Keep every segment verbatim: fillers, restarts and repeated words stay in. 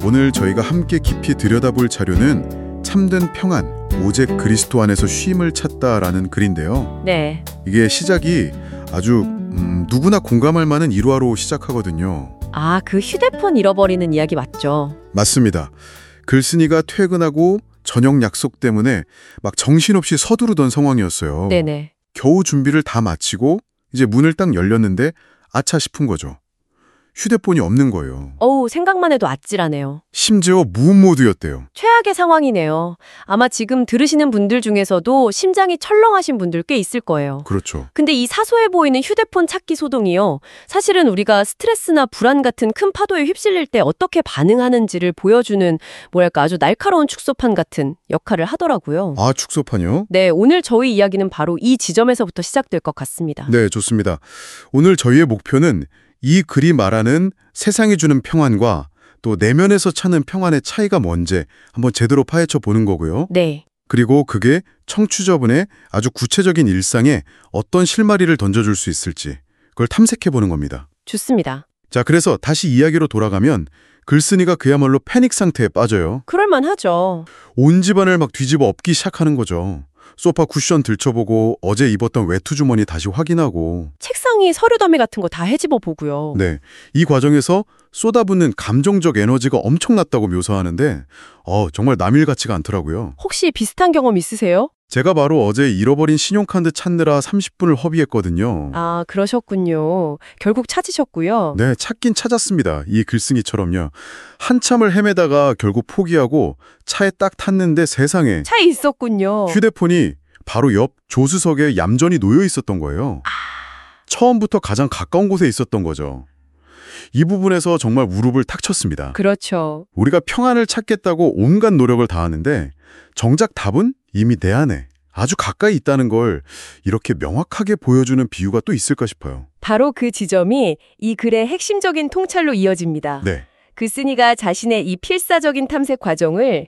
오늘 저희가 함께 깊이 들여다볼 자료는 참된 평안, 오직 그리스도 안에서 쉼을 찾다라는 글인데요. 네. 이게 시작이 아주 음, 누구나 공감할 만한 일화로 시작하거든요. 아, 그 휴대폰 잃어버리는 이야기 맞죠? 맞습니다. 글쓴이가 퇴근하고 저녁 약속 때문에 막 정신없이 서두르던 상황이었어요. 네네. 겨우 준비를 다 마치고 이제 문을 딱 열렸는데 아차 싶은 거죠. 휴대폰이 없는 거예요. 어우, 생각만 해도 아찔하네요. 심지어 무음 모드였대요. 최악의 상황이네요. 아마 지금 들으시는 분들 중에서도 심장이 철렁하신 분들 꽤 있을 거예요. 그렇죠. 근데 이 사소해 보이는 휴대폰 찾기 소동이요. 사실은 우리가 스트레스나 불안 같은 큰 파도에 휩쓸릴 때 어떻게 반응하는지를 보여주는 뭐랄까 아주 날카로운 축소판 같은 역할을 하더라고요. 아, 축소판이요? 네, 오늘 저희 이야기는 바로 이 지점에서부터 시작될 것 같습니다. 네, 좋습니다. 오늘 저희의 목표는 이 글이 말하는 세상이 주는 평안과 또 내면에서 찾는 평안의 차이가 뭔지 한번 제대로 파헤쳐 보는 거고요. 네. 그리고 그게 청취자분의 아주 구체적인 일상에 어떤 실마리를 던져줄 수 있을지 그걸 탐색해 보는 겁니다. 좋습니다. 자, 그래서 다시 이야기로 돌아가면 글쓴이가 그야말로 패닉 상태에 빠져요. 그럴만하죠. 온 집안을 막 뒤집어 엎기 시작하는 거죠. 소파 쿠션 들춰보고 어제 입었던 외투 주머니 다시 확인하고 책상이 서류 더미 같은 거 다 헤집어 보고요. 네, 이 과정에서 쏟아붓는 감정적 에너지가 엄청났다고 묘사하는데 어, 정말 남일 같지가 않더라고요. 혹시 비슷한 경험 있으세요? 제가 바로 어제 잃어버린 신용카드 찾느라 삼십 분을 허비했거든요. 아, 그러셨군요. 결국 찾으셨고요. 네, 찾긴 찾았습니다. 이 글쓴이처럼요. 한참을 헤매다가 결국 포기하고 차에 딱 탔는데 세상에 차에 있었군요. 휴대폰이 바로 옆 조수석에 얌전히 놓여 있었던 거예요. 아... 처음부터 가장 가까운 곳에 있었던 거죠. 이 부분에서 정말 무릎을 탁 쳤습니다. 그렇죠. 우리가 평안을 찾겠다고 온갖 노력을 다하는데 정작 답은 이미 내 안에 아주 가까이 있다는 걸 이렇게 명확하게 보여주는 비유가 또 있을까 싶어요. 바로 그 지점이 이 글의 핵심적인 통찰로 이어집니다. 네. 글쓴이가 자신의 이 필사적인 탐색 과정을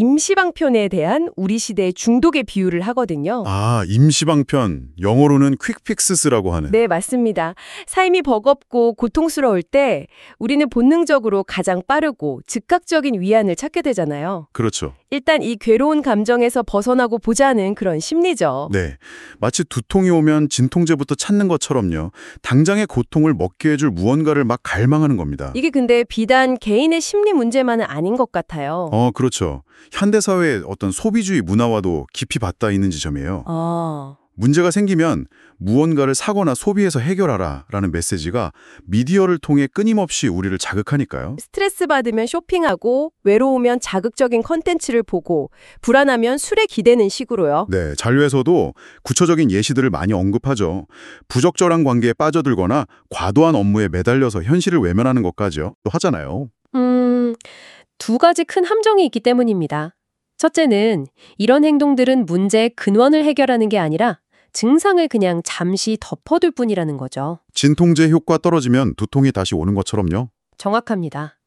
임시방편에 대한 우리 시대의 중독에 비유를 하거든요. 아, 임시방편, 영어로는 퀵픽스라고 하는. 네, 맞습니다. 삶이 버겁고 고통스러울 때 우리는 본능적으로 가장 빠르고 즉각적인 위안을 찾게 되잖아요. 그렇죠. 일단 이 괴로운 감정에서 벗어나고 보자는 그런 심리죠. 네, 마치 두통이 오면 진통제부터 찾는 것처럼요. 당장의 고통을 먹게 해줄 무언가를 막 갈망하는 겁니다. 이게 근데 비단 개인의 심리 문제만은 아닌 것 같아요. 어, 그렇죠. 현대사회의 어떤 소비주의 문화와도 깊이 맞닿아 있는 지점이에요. 아... 문제가 생기면 무언가를 사거나 소비해서 해결하라 라는 메시지가 미디어를 통해 끊임없이 우리를 자극하니까요. 스트레스 받으면 쇼핑하고 외로우면 자극적인 컨텐츠를 보고 불안하면 술에 기대는 식으로요. 네, 자료에서도 구체적인 예시들을 많이 언급하죠. 부적절한 관계에 빠져들거나 과도한 업무에 매달려서 현실을 외면하는 것까지요. 또 하잖아요. 음, 두 가지 큰 함정이 있기 때문입니다. 첫째는 이런 행동들은 문제의 근원을 해결하는 게 아니라 증상을 그냥 잠시 덮어둘 뿐이라는 거죠. 진통제 효과 떨어지면 두통이 다시 오는 것처럼요. 정확합니다.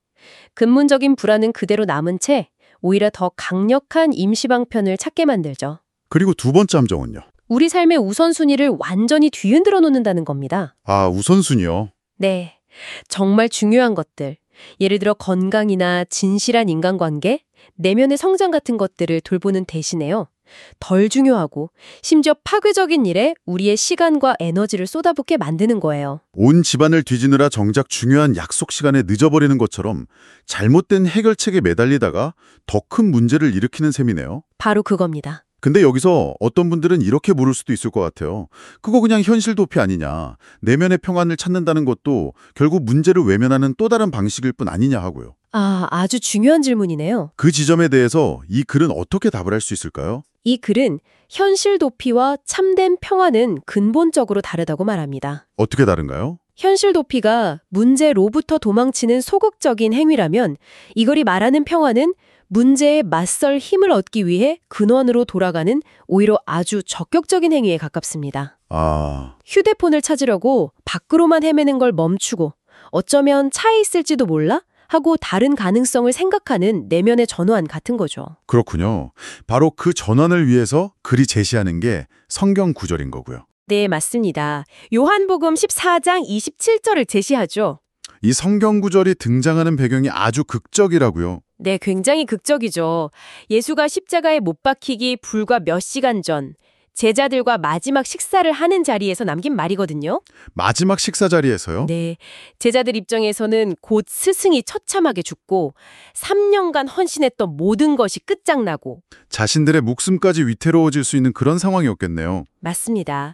근본적인 불안은 그대로 남은 채 오히려 더 강력한 임시방편을 찾게 만들죠. 그리고 두 번째 함정은요. 우리 삶의 우선순위를 완전히 뒤흔들어 놓는다는 겁니다. 아, 우선순위요? 네, 정말 중요한 것들. 예를 들어 건강이나 진실한 인간관계, 내면의 성장 같은 것들을 돌보는 대신에요. 덜 중요하고 심지어 파괴적인 일에 우리의 시간과 에너지를 쏟아붓게 만드는 거예요. 온 집안을 뒤지느라 정작 중요한 약속 시간에 늦어버리는 것처럼 잘못된 해결책에 매달리다가 더 큰 문제를 일으키는 셈이네요. 바로 그겁니다. 근데 여기서 어떤 분들은 이렇게 물을 수도 있을 것 같아요. 그거 그냥 현실 도피 아니냐. 내면의 평안을 찾는다는 것도 결국 문제를 외면하는 또 다른 방식일 뿐 아니냐 하고요. 아, 아주 중요한 질문이네요. 그 지점에 대해서 이 글은 어떻게 답을 할 수 있을까요? 이 글은 현실 도피와 참된 평안은 근본적으로 다르다고 말합니다. 어떻게 다른가요? 현실 도피가 문제로부터 도망치는 소극적인 행위라면 이 글이 말하는 평안은 문제에 맞설 힘을 얻기 위해 근원으로 돌아가는 오히려 아주 적극적인 행위에 가깝습니다. 아... 휴대폰을 찾으려고 밖으로만 헤매는 걸 멈추고 어쩌면 차에 있을지도 몰라? 하고 다른 가능성을 생각하는 내면의 전환 같은 거죠. 그렇군요. 바로 그 전환을 위해서 글이 제시하는 게 성경 구절인 거고요. 네, 맞습니다. 요한복음 십사 장 이십칠 절을 제시하죠. 이 성경 구절이 등장하는 배경이 아주 극적이라고요. 네, 굉장히 극적이죠. 예수가 십자가에 못 박히기 불과 몇 시간 전 제자들과 마지막 식사를 하는 자리에서 남긴 말이거든요. 마지막 식사 자리에서요? 네, 제자들 입장에서는 곧 스승이 처참하게 죽고 삼 년간 헌신했던 모든 것이 끝장나고 자신들의 목숨까지 위태로워질 수 있는 그런 상황이었겠네요. 맞습니다.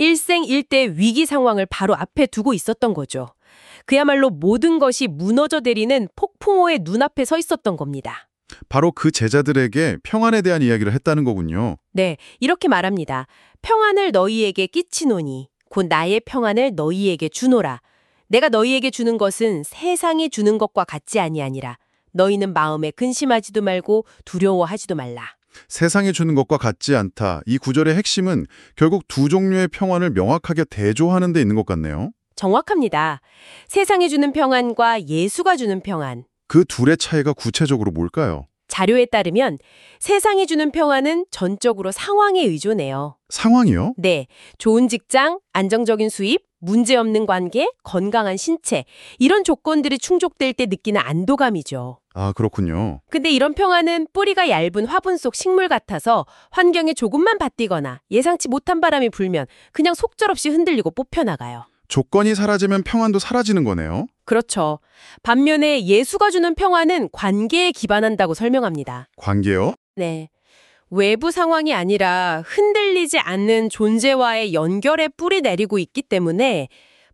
일생일대 위기 상황을 바로 앞에 두고 있었던 거죠. 그야말로 모든 것이 무너져 내리는 폭풍호의 눈앞에 서 있었던 겁니다. 바로 그 제자들에게 평안에 대한 이야기를 했다는 거군요. 네, 이렇게 말합니다. 평안을 너희에게 끼치노니 곧 나의 평안을 너희에게 주노라. 내가 너희에게 주는 것은 세상이 주는 것과 같지 아니하니라. 너희는 마음에 근심하지도 말고 두려워하지도 말라. 세상이 주는 것과 같지 않다. 이 구절의 핵심은 결국 두 종류의 평안을 명확하게 대조하는 데 있는 것 같네요. 정확합니다. 세상이 주는 평안과 예수가 주는 평안. 그 둘의 차이가 구체적으로 뭘까요? 자료에 따르면 세상이 주는 평안은 전적으로 상황에 의존해요. 상황이요? 네, 좋은 직장, 안정적인 수입, 문제없는 관계, 건강한 신체 이런 조건들이 충족될 때 느끼는 안도감이죠. 아, 그렇군요. 근데 이런 평안은 뿌리가 얇은 화분 속 식물 같아서 환경에 조금만 바뀌거나 예상치 못한 바람이 불면 그냥 속절없이 흔들리고 뽑혀나가요. 조건이 사라지면 평안도 사라지는 거네요. 그렇죠. 반면에 예수가 주는 평안은 관계에 기반한다고 설명합니다. 관계요? 네. 외부 상황이 아니라 흔들리지 않는 존재와의 연결에 뿌리 내리고 있기 때문에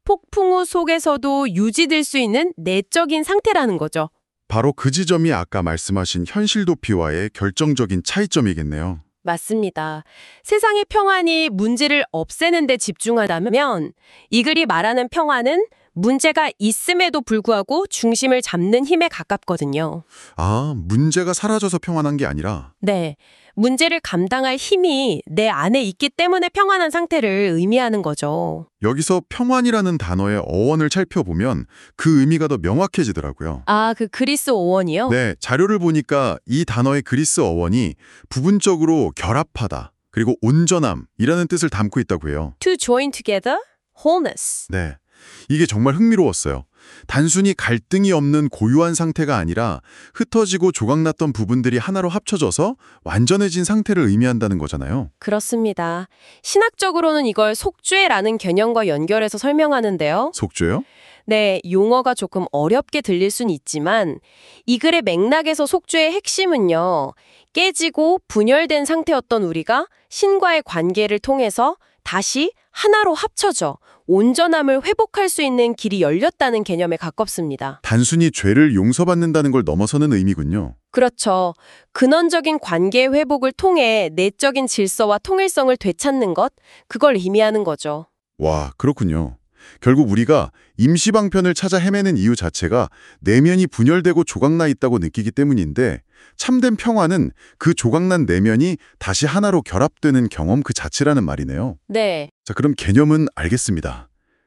폭풍우 속에서도 유지될 수 있는 내적인 상태라는 거죠. 바로 그 지점이 아까 말씀하신 현실 도피와의 결정적인 차이점이겠네요. 맞습니다. 세상의 평안이 문제를 없애는 데 집중하다면 이 글이 말하는 평안은 문제가 있음에도 불구하고 중심을 잡는 힘에 가깝거든요. 아, 문제가 사라져서 평안한 게 아니라 네, 문제를 감당할 힘이 내 안에 있기 때문에 평안한 상태를 의미하는 거죠. 여기서 평안이라는 단어의 어원을 살펴보면 그 의미가 더 명확해지더라고요. 아, 그 그리스 어원이요? 네, 자료를 보니까 이 단어의 그리스 어원이 부분적으로 결합하다, 그리고 온전함이라는 뜻을 담고 있다고 해요. To join together, wholeness. 네, 이게 정말 흥미로웠어요. 단순히 갈등이 없는 고유한 상태가 아니라 흩어지고 조각났던 부분들이 하나로 합쳐져서 완전해진 상태를 의미한다는 거잖아요. 그렇습니다. 신학적으로는 이걸 속죄라는 개념과 연결해서 설명하는데요. 속죄요? 네, 용어가 조금 어렵게 들릴 순 있지만 이 글의 맥락에서 속죄의 핵심은요. 깨지고 분열된 상태였던 우리가 신과의 관계를 통해서 다시 하나로 합쳐져 온전함을 회복할 수 있는 길이 열렸다는 개념에 가깝습니다. 단순히 죄를 용서받는다는 걸 넘어서는 의미군요. 그렇죠. 근원적인 관계 회복을 통해 내적인 질서와 통일성을 되찾는 것, 그걸 의미하는 거죠. 와, 그렇군요. 결국 우리가 임시방편을 찾아 헤매는 이유 자체가 내면이 분열되고 조각나 있다고 느끼기 때문인데 참된 평화는 그 조각난 내면이 다시 하나로 결합되는 경험 그 자체라는 말이네요. 네. 자, 그럼 개념은 알겠습니다.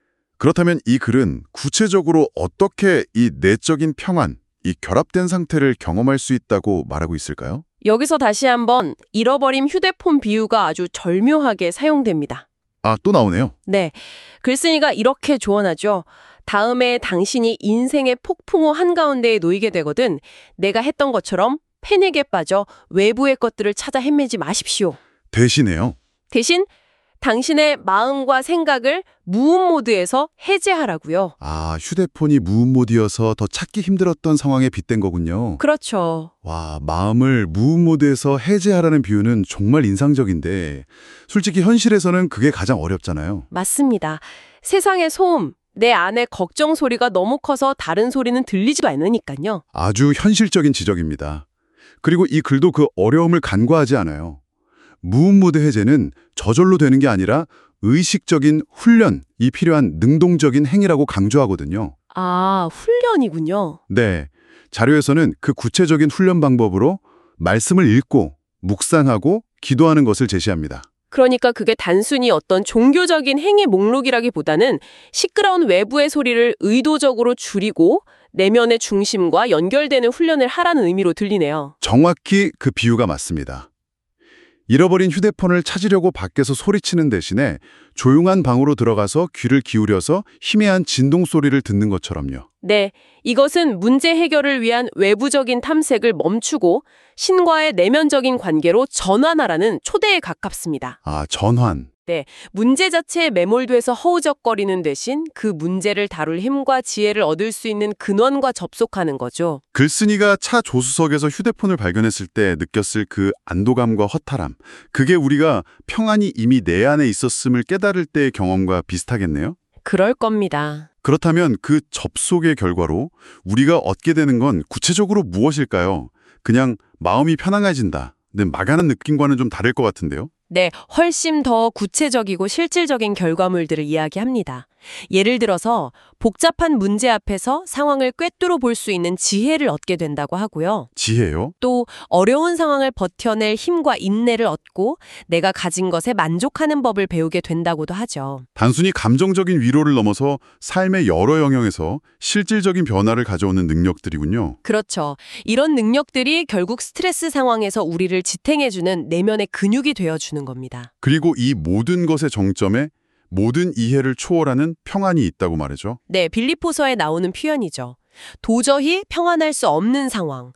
그렇다면 이 글은 구체적으로 어떻게 이 내적인 평안, 이 결합된 상태를 경험할 수 있다고 말하고 있을까요? 여기서 다시 한번 잃어버린 휴대폰 비유가 아주 절묘하게 사용됩니다. 아, 또 나오네요. 네. 글쓴이가 이렇게 조언하죠. 다음에 당신이 인생의 폭풍호 한가운데에 놓이게 되거든 내가 했던 것처럼 패닉에 빠져 외부의 것들을 찾아 헤매지 마십시오. 대신에요. 대신 당신의 마음과 생각을 무음 모드에서 해제하라고요. 아, 휴대폰이 무음 모드여서 더 찾기 힘들었던 상황에 빗댄 거군요. 그렇죠. 와, 마음을 무음 모드에서 해제하라는 비유는 정말 인상적인데 솔직히 현실에서는 그게 가장 어렵잖아요. 맞습니다. 세상의 소음, 내 안에 걱정 소리가 너무 커서 다른 소리는 들리지도 않으니까요. 아주 현실적인 지적입니다. 그리고 이 글도 그 어려움을 간과하지 않아요. 무음 모드 해제는 저절로 되는 게 아니라 의식적인 훈련이 필요한 능동적인 행위라고 강조하거든요. 아, 훈련이군요. 네, 자료에서는 그 구체적인 훈련 방법으로 말씀을 읽고 묵상하고 기도하는 것을 제시합니다. 그러니까 그게 단순히 어떤 종교적인 행위 목록이라기보다는 시끄러운 외부의 소리를 의도적으로 줄이고 내면의 중심과 연결되는 훈련을 하라는 의미로 들리네요. 정확히 그 비유가 맞습니다. 잃어버린 휴대폰을 찾으려고 밖에서 소리치는 대신에 조용한 방으로 들어가서 귀를 기울여서 희미한 진동 소리를 듣는 것처럼요. 네, 이것은 문제 해결을 위한 외부적인 탐색을 멈추고 신과의 내면적인 관계로 전환하라는 초대에 가깝습니다. 아, 전환. 네, 문제 자체에 매몰돼서 허우적거리는 대신 그 문제를 다룰 힘과 지혜를 얻을 수 있는 근원과 접속하는 거죠. 글쓴이가 차 조수석에서 휴대폰을 발견했을 때 느꼈을 그 안도감과 허탈함, 그게 우리가 평안이 이미 내 안에 있었음을 깨달을 때의 경험과 비슷하겠네요? 그럴 겁니다. 그렇다면 그 접속의 결과로 우리가 얻게 되는 건 구체적으로 무엇일까요? 그냥 마음이 편안해진다는 막연한 느낌과는 좀 다를 것 같은데요? 네, 훨씬 더 구체적이고 실질적인 결과물들을 이야기합니다. 예를 들어서 복잡한 문제 앞에서 상황을 꿰뚫어 볼 수 있는 지혜를 얻게 된다고 하고요. 지혜요? 또 어려운 상황을 버텨낼 힘과 인내를 얻고 내가 가진 것에 만족하는 법을 배우게 된다고도 하죠. 단순히 감정적인 위로를 넘어서 삶의 여러 영역에서 실질적인 변화를 가져오는 능력들이군요. 그렇죠. 이런 능력들이 결국 스트레스 상황에서 우리를 지탱해주는 내면의 근육이 되어주는 겁니다. 그리고 이 모든 것의 정점에 모든 이해를 초월하는 평안이 있다고 말이죠. 네, 빌립보서에 나오는 표현이죠. 도저히 평안할 수 없는 상황,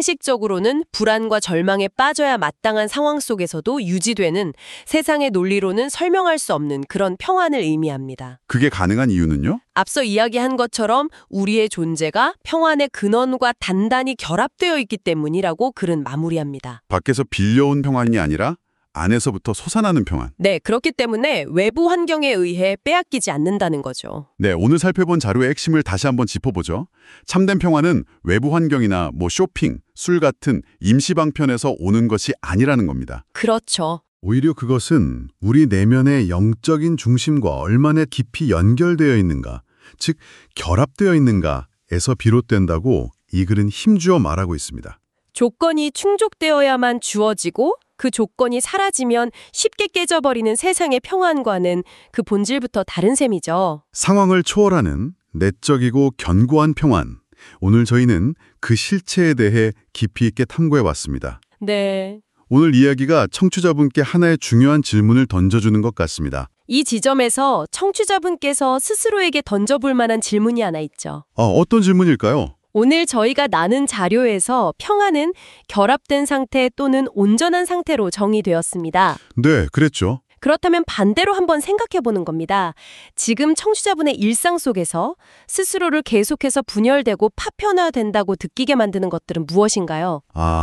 상식적으로는 불안과 절망에 빠져야 마땅한 상황 속에서도 유지되는 세상의 논리로는 설명할 수 없는 그런 평안을 의미합니다. 그게 가능한 이유는요? 앞서 이야기한 것처럼 우리의 존재가 평안의 근원과 단단히 결합되어 있기 때문이라고 글은 마무리합니다. 밖에서 빌려온 평안이 아니라 안에서부터 솟아나는 평안. 네, 그렇기 때문에 외부 환경에 의해 빼앗기지 않는다는 거죠. 네, 오늘 살펴본 자료의 핵심을 다시 한번 짚어보죠. 참된 평안은 외부 환경이나 뭐 쇼핑, 술 같은 임시방편에서 오는 것이 아니라는 겁니다. 그렇죠. 오히려 그것은 우리 내면의 영적인 중심과 얼마나 깊이 연결되어 있는가, 즉 결합되어 있는가에서 비롯된다고 이 글은 힘주어 말하고 있습니다. 조건이 충족되어야만 주어지고 그 조건이 사라지면 쉽게 깨져버리는 세상의 평안과는 그 본질부터 다른 셈이죠. 상황을 초월하는 내적이고 견고한 평안. 오늘 저희는 그 실체에 대해 깊이 있게 탐구해봤습니다. 네. 오늘 이야기가 청취자분께 하나의 중요한 질문을 던져주는 것 같습니다. 이 지점에서 청취자분께서 스스로에게 던져볼 만한 질문이 하나 있죠. 아, 어떤 질문일까요? 오늘 저희가 나눈 자료에서 평안은 결합된 상태 또는 온전한 상태로 정의되었습니다. 네, 그랬죠. 그렇다면 반대로 한번 생각해 보는 겁니다. 지금 청취자분의 일상 속에서 스스로를 계속해서 분열되고 파편화된다고 느끼게 만드는 것들은 무엇인가요?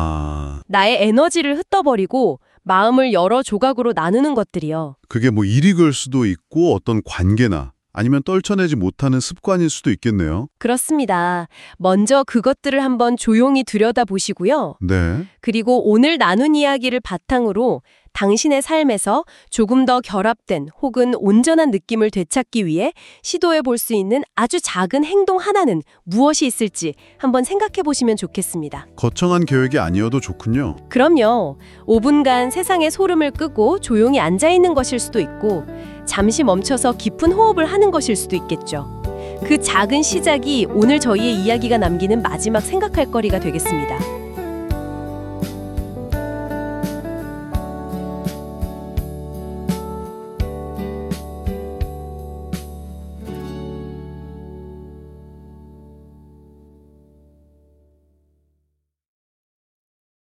아, 나의 에너지를 흩어버리고 마음을 여러 조각으로 나누는 것들이요. 그게 뭐 일이 걸 수도 있고 어떤 관계나 아니면 떨쳐내지 못하는 습관일 수도 있겠네요. 그렇습니다. 먼저 그것들을 한번 조용히 들여다보시고요. 네. 그리고 오늘 나눈 이야기를 바탕으로 당신의 삶에서 조금 더 결합된 혹은 온전한 느낌을 되찾기 위해 시도해 볼 수 있는 아주 작은 행동 하나는 무엇이 있을지 한번 생각해 보시면 좋겠습니다. 거창한 계획이 아니어도 좋군요. 그럼요. 오 분간 세상의 소름을 끄고 조용히 앉아 있는 것일 수도 있고 잠시 멈춰서 깊은 호흡을 하는 것일 수도 있겠죠. 그 작은 시작이 오늘 저희의 이야기가 남기는 마지막 생각할 거리가 되겠습니다.